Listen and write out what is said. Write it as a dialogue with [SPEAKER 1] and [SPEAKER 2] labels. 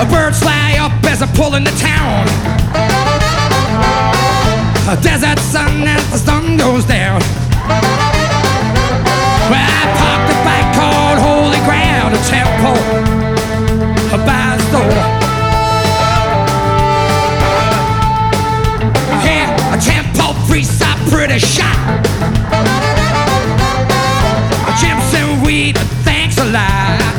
[SPEAKER 1] Birds fly up as I pull into town. A desert sun as the sun goes down. Well, I parked a bike called Holy Ground, a temple by the store. Yeah, a temple priest are pretty shot. Chips and weed, thanks a lot.